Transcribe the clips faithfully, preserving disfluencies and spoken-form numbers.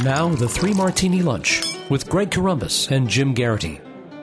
Now, the Three Martini Lunch with Greg Corombos and Jim Garrity.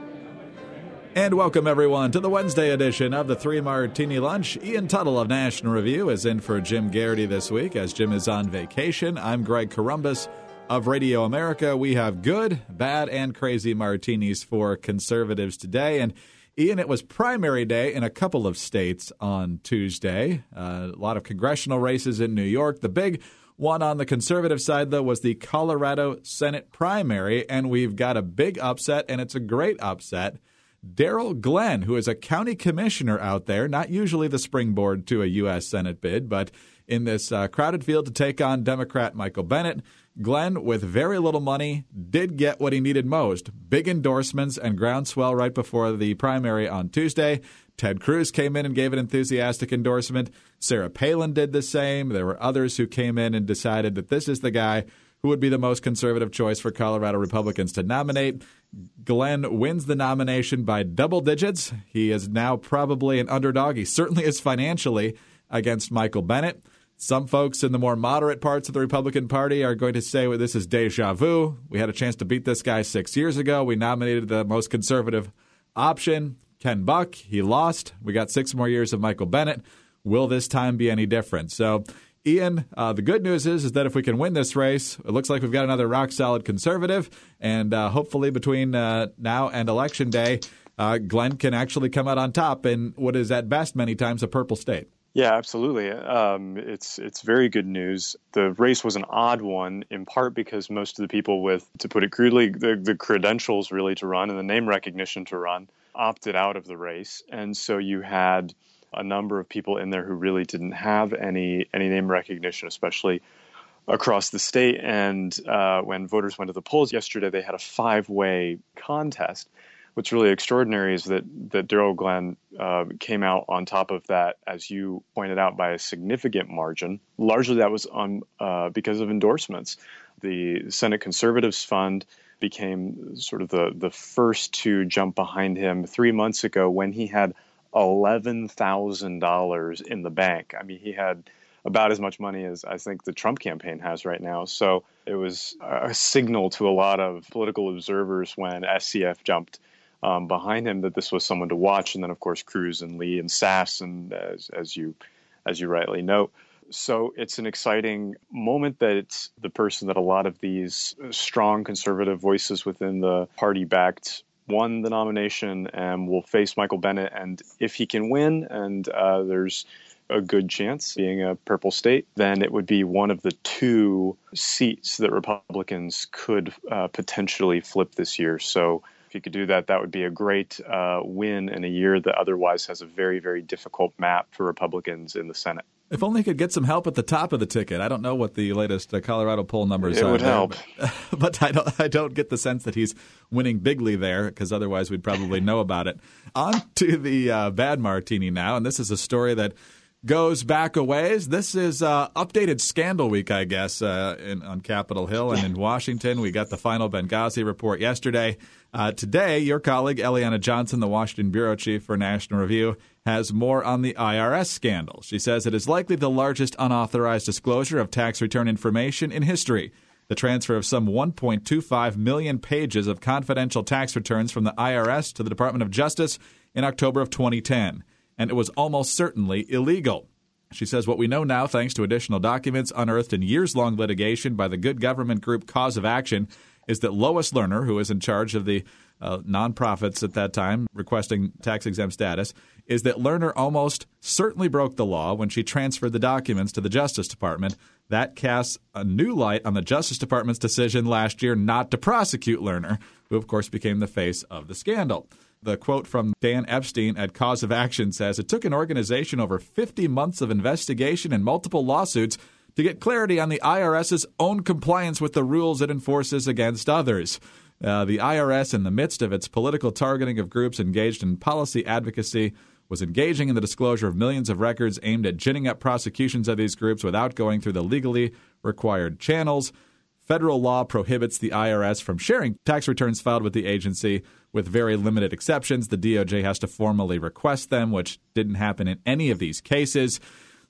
And welcome, everyone, to the Wednesday edition of the Three Martini Lunch. Ian Tuttle of National Review is in for Jim Garrity this week, as Jim is on vacation. I'm Greg Corombos of Radio America. We have good, bad, and crazy martinis for conservatives today. And Ian, it was primary day in a couple of states on Tuesday. Uh, a lot of congressional races in New York. The big one on the conservative side, though, was the Colorado Senate primary, and we've got a big upset, and it's a great upset. Darrell Glenn, who is a county commissioner out there, not usually the springboard to a U S Senate bid, but in this uh, crowded field to take on Democrat Michael Bennet, Glenn, with very little money, did get what he needed most. Big endorsements and groundswell right before the primary on Tuesday. Ted Cruz came in and gave an enthusiastic endorsement. Sarah Palin did the same. There were others who came in and decided that this is the guy who would be the most conservative choice for Colorado Republicans to nominate. Glenn wins the nomination by double digits. He is now probably an underdog. He certainly is financially against Michael Bennet. Some folks in the more moderate parts of the Republican Party are going to say, well, this is deja vu. We had a chance to beat this guy six years ago. We nominated the most conservative option, Ken Buck. He lost. We got six more years of Michael Bennet. Will this time be any different? So, Ian, uh, the good news is, is that if we can win this race, it looks like we've got another rock-solid conservative. And uh, hopefully between uh, now and Election Day, uh, Glenn can actually come out on top in what is at best many times a purple state. Yeah, absolutely. Um, it's it's very good news. The race was an odd one, in part because most of the people with, to put it crudely, the, the credentials really to run and the name recognition to run opted out of the race. And so you had a number of people in there who really didn't have any any name recognition, especially across the state. And uh, when voters went to the polls yesterday, they had a five-way contest. What's really extraordinary is that that Darrell Glenn uh, came out on top of that, as you pointed out, by a significant margin. Largely that was on uh, because of endorsements. The Senate Conservatives Fund became sort of the, the first to jump behind him three months ago when he had eleven thousand dollars in the bank. I mean, he had about as much money as I think the Trump campaign has right now. So it was a signal to a lot of political observers when S C F jumped Um, behind him that this was someone to watch, and then of course Cruz and Lee and Sass, and as, as you as you rightly note. So it's an exciting moment that it's the person that a lot of these strong conservative voices within the party backed won the nomination and will face Michael Bennet. And if he can win, and uh, there's a good chance being a purple state, then it would be one of the two seats that Republicans could uh, potentially flip this year. So if you could do that, that would be a great uh, win in a year that otherwise has a very, very difficult map for Republicans in the Senate. If only he could get some help at the top of the ticket. I don't know what the latest uh, Colorado poll numbers it are. It would there, help. But, but I don't I don't get the sense that he's winning bigly there, because otherwise we'd probably know about it. On to the uh, bad martini now, and this is a story that goes back a ways. This is uh, updated scandal week, I guess, uh, in, on Capitol Hill and in Washington. We got the final Benghazi report yesterday. Uh, today, your colleague, Eliana Johnson, the Washington bureau chief for National Review, has more on the I R S scandal. She says it is likely the largest unauthorized disclosure of tax return information in history. The transfer of some one point two five million pages of confidential tax returns from the I R S to the Department of Justice in October of twenty ten. And it was almost certainly illegal. She says what we know now, thanks to additional documents unearthed in years-long litigation by the good government group Cause of Action, is that Lois Lerner, who was in charge of the uh, nonprofits at that time requesting tax-exempt status, is that Lerner almost certainly broke the law when she transferred the documents to the Justice Department. That casts a new light on the Justice Department's decision last year not to prosecute Lerner, who, of course, became the face of the scandal. The quote from Dan Epstein at Cause of Action says, "It took an organization over fifty months of investigation and multiple lawsuits to get clarity on the IRS's own compliance with the rules it enforces against others." Uh, the I R S, in the midst of its political targeting of groups engaged in policy advocacy, was engaging in the disclosure of millions of records aimed at ginning up prosecutions of these groups without going through the legally required channels. Federal law prohibits the I R S from sharing tax returns filed with the agency, with very limited exceptions. The D O J has to formally request them, which didn't happen in any of these cases.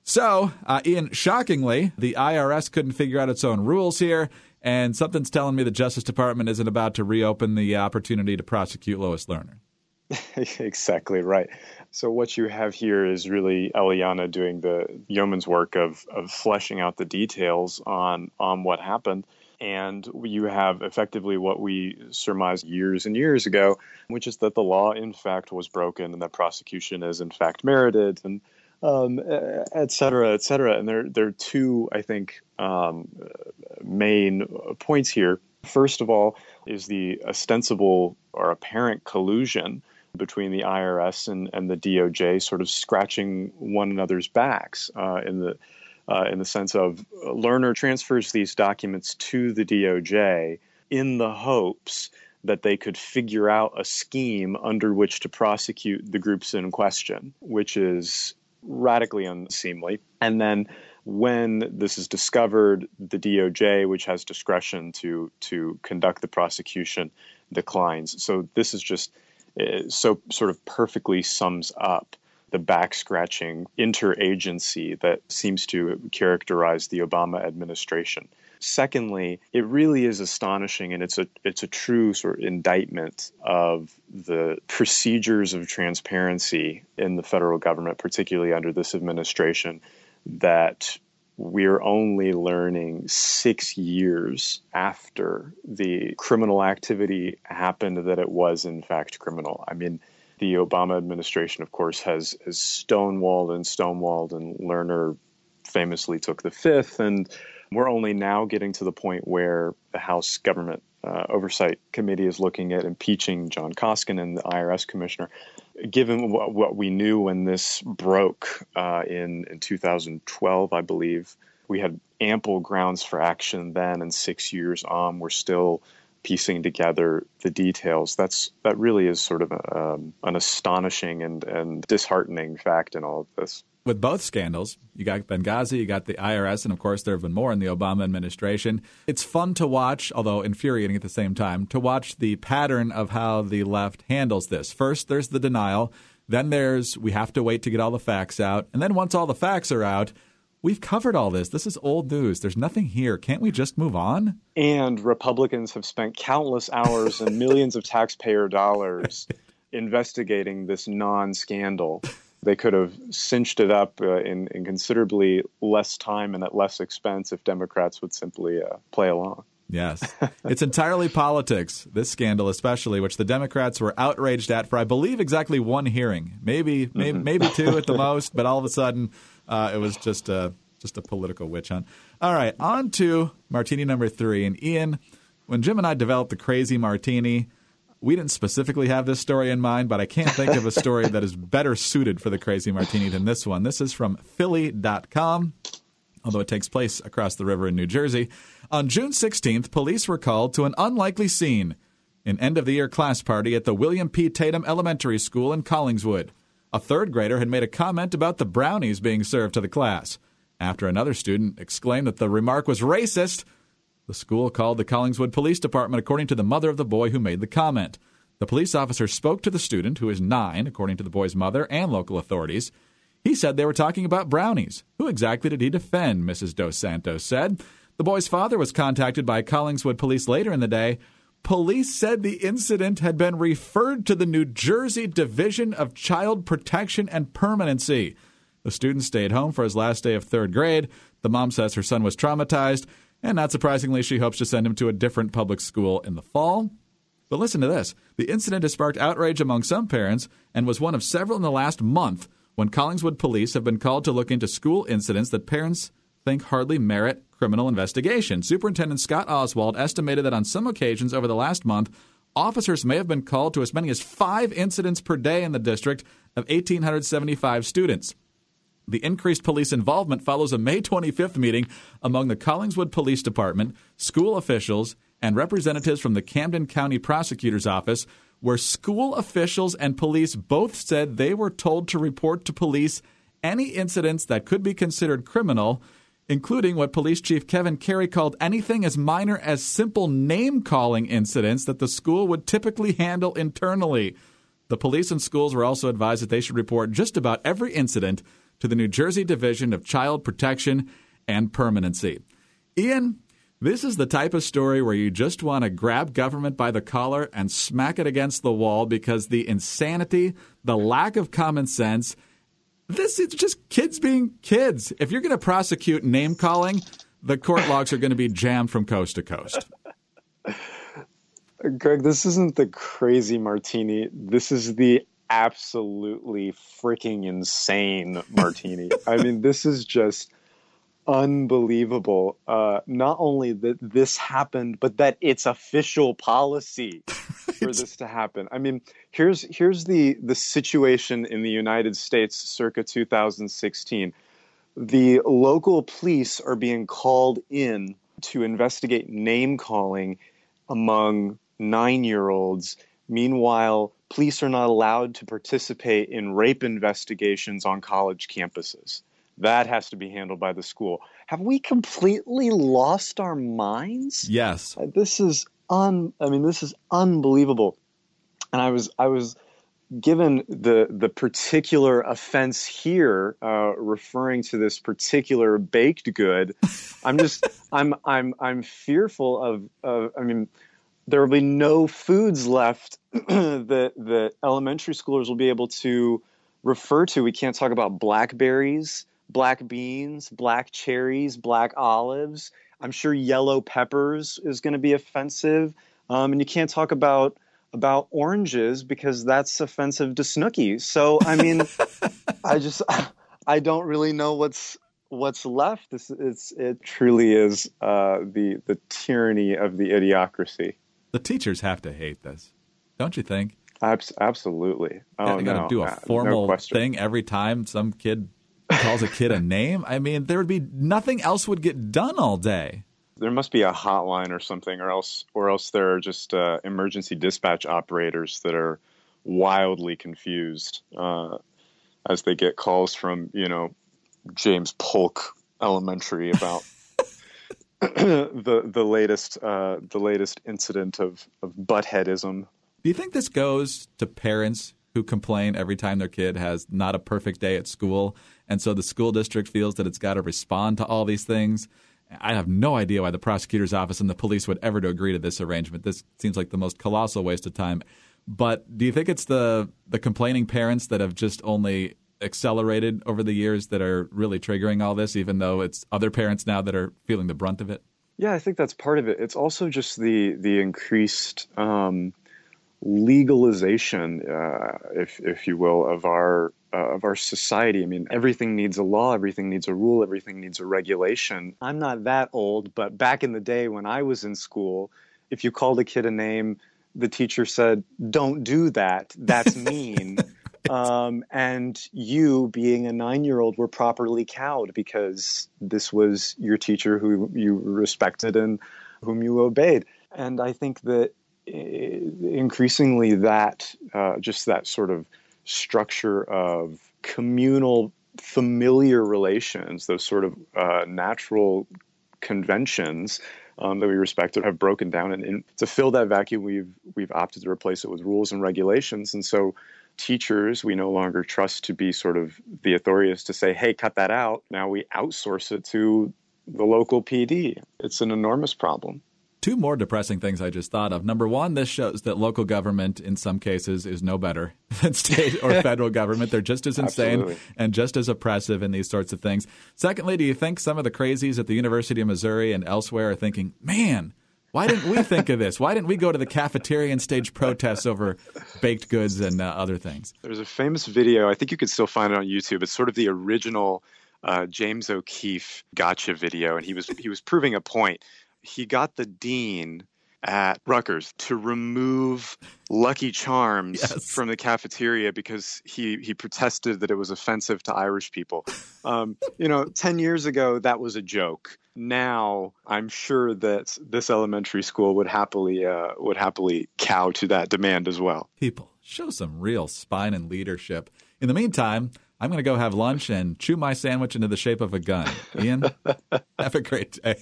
So, uh, Ian, shockingly, the I R S couldn't figure out its own rules here, and something's telling me the Justice Department isn't about to reopen the opportunity to prosecute Lois Lerner. Exactly right. So what you have here is really Eliana doing the yeoman's work of, of fleshing out the details on, on what happened. And you have effectively what we surmised years and years ago, which is that the law, in fact, was broken and that prosecution is, in fact, merited, and um, et cetera, et cetera. And there, there are two, I think, um, main points here. First of all is the ostensible or apparent collusion between the I R S and, and the D O J, sort of scratching one another's backs uh, in the uh, in the sense of Lerner transfers these documents to the D O J in the hopes that they could figure out a scheme under which to prosecute the groups in question, which is radically unseemly. And then when this is discovered, the D O J, which has discretion to to conduct the prosecution, declines. So this is just uh, so sort of perfectly sums up the back-scratching interagency that seems to characterize the Obama administration. Secondly, it really is astonishing, and it's a it's a true sort of indictment of the procedures of transparency in the federal government, particularly under this administration, that we're only learning six years after the criminal activity happened that it was, in fact, criminal. I mean, the Obama administration, of course, has, has stonewalled and stonewalled, and Lerner famously took the fifth. And we're only now getting to the point where the House Government uh, Oversight Committee is looking at impeaching John Koskinen, the I R S commissioner. Given what, what we knew when this broke uh, in, in two thousand twelve, I believe, we had ample grounds for action then, and six years on, we're still piecing together the details. That's that really is sort of a, um, an astonishing and, and disheartening fact in all of this. With both scandals, you got Benghazi, you got the I R S, and of course there have been more in the Obama administration. It's fun to watch, although infuriating at the same time, to watch the pattern of how the left handles this. First, there's the denial. Then there's we have to wait to get all the facts out. And then once all the facts are out, we've covered all this. This is old news. There's nothing here. Can't we just move on? And Republicans have spent countless hours and millions of taxpayer dollars investigating this non-scandal. They could have cinched it up uh, in, in considerably less time and at less expense if Democrats would simply uh, play along. Yes. It's entirely politics, this scandal especially, which the Democrats were outraged at for, I believe, exactly one hearing. Maybe maybe, mm-hmm. maybe two at the most, but all of a sudden uh, it was just a, just a political witch hunt. All right, on to martini number three. And Ian, when Jim and I developed the Crazy Martini, we didn't specifically have this story in mind, but I can't think of a story that is better suited for the Crazy Martini than this one. This is from Philly dot com, although it takes place across the river in New Jersey. On June sixteenth, police were called to an unlikely scene, an end-of-the-year class party at the William P. Tatum Elementary School in Collingswood. A third grader had made a comment about the brownies being served to the class. After another student exclaimed that the remark was racist, the school called the Collingswood Police Department, according to the mother of the boy who made the comment. The police officer spoke to the student, who is nine, according to the boy's mother and local authorities. He said they were talking about brownies. Who exactly did he defend, Missus Dos Santos said. The boy's father was contacted by Collingswood police later in the day. Police said the incident had been referred to the New Jersey Division of Child Protection and Permanency. The student stayed home for his last day of third grade. The mom says her son was traumatized, and not surprisingly, she hopes to send him to a different public school in the fall. But listen to this. The incident has sparked outrage among some parents and was one of several in the last month when Collingswood police have been called to look into school incidents that parents think hardly merit criminal investigation. Superintendent Scott Oswald estimated that on some occasions over the last month, officers may have been called to as many as five incidents per day in the district of one thousand eight hundred seventy-five students. The increased police involvement follows a May twenty-fifth meeting among the Collingswood Police Department, school officials, and representatives from the Camden County Prosecutor's Office, where school officials and police both said they were told to report to police any incidents that could be considered criminal, including what Police Chief Kevin Carey called anything as minor as simple name-calling incidents that the school would typically handle internally. The police and schools were also advised that they should report just about every incident to the New Jersey Division of Child Protection and Permanency. Ian, this is the type of story where you just want to grab government by the collar and smack it against the wall because the insanity, the lack of common sense, this is just kids being kids. If you're going to prosecute name-calling, the court logs are going to be jammed from coast to coast. Greg, this isn't the crazy martini. This is the absolutely freaking insane martini. I mean, this is just unbelievable. Uh, not only that this happened, but that it's official policy for this to happen. I mean, here's here's the the situation in the United States circa two thousand sixteen. The local police are being called in to investigate name calling among nine-year-olds. Meanwhile, police are not allowed to participate in rape investigations on college campuses. That has to be handled by the school. Have we completely lost our minds? Yes. This is un I mean, this is unbelievable. And I was I was given the the particular offense here, uh, referring to this particular baked good. I'm just I'm I'm I'm fearful of of I mean, there will be no foods left that that elementary schoolers will be able to refer to. We can't talk about blackberries, black beans, black cherries, black olives. I'm sure yellow peppers is going to be offensive. Um, and you can't talk about about oranges because that's offensive to Snooki. So, I mean, I just I don't really know what's what's left. This it's it truly is uh, the the tyranny of the idiocracy. The teachers have to hate this, don't you think? Abs- absolutely. Oh, you got to no. do a formal no thing every time some kid calls a kid a name. I mean, there would be nothing else would get done all day. There must be a hotline or something, or else, or else there are just uh, emergency dispatch operators that are wildly confused uh, as they get calls from, you know, James Polk Elementary about the the latest uh, the latest incident of of buttheadism. Do you think this goes to parents who complain every time their kid has not a perfect day at school, and so the school district feels that it's got to respond to all these things? I have no idea why the prosecutor's office and the police would ever to agree to this arrangement. This seems like the most colossal waste of time. But do you think it's the the complaining parents that have just only accelerated over the years that are really triggering all this, even though it's other parents now that are feeling the brunt of it? Yeah, I think that's part of it. It's also just the the increased um, legalization, uh, if if you will, of our uh, of our society. I mean, everything needs a law, everything needs a rule, everything needs a regulation. I'm not that old, but back in the day when I was in school, if you called a kid a name, the teacher said, "Don't do that. That's mean." Um, and you, being a nine-year-old, were properly cowed because this was your teacher who you respected and whom you obeyed. And I think that increasingly that, uh, just that sort of structure of communal, familiar relations, those sort of uh, natural conventions um, that we respected have broken down. And, and to fill that vacuum, we've we've opted to replace it with rules and regulations. And so teachers, we no longer trust to be sort of the authorities to say, hey, cut that out. Now we outsource it to the local P D. It's an enormous problem. Two more depressing things I just thought of. Number one, this shows that local government in some cases is no better than state or federal government. They're just as insane Absolutely. and just as oppressive in these sorts of things. Secondly, do you think some of the crazies at the University of Missouri and elsewhere are thinking, man, why didn't we think of this? Why didn't we go to the cafeteria and stage protests over baked goods and uh, other things? There's a famous video. I think you could still find it on YouTube. It's sort of the original uh, James O'Keefe gotcha video. And he was he was proving a point. He got the dean at Rutgers to remove Lucky Charms Yes. from the cafeteria because he, he protested that it was offensive to Irish people. Um, you know, ten years ago, that was a joke. Now, I'm sure that this elementary school would happily uh, would happily cow to that demand as well. People, show some real spine and leadership. In the meantime, I'm going to go have lunch and chew my sandwich into the shape of a gun. Ian, have a great day.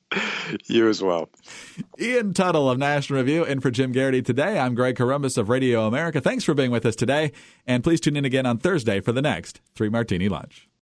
You as well. Ian Tuttle of National Review in for Jim Garrity today. I'm Greg Corombos of Radio America. Thanks for being with us today. And please tune in again on Thursday for the next Three Martini Lunch.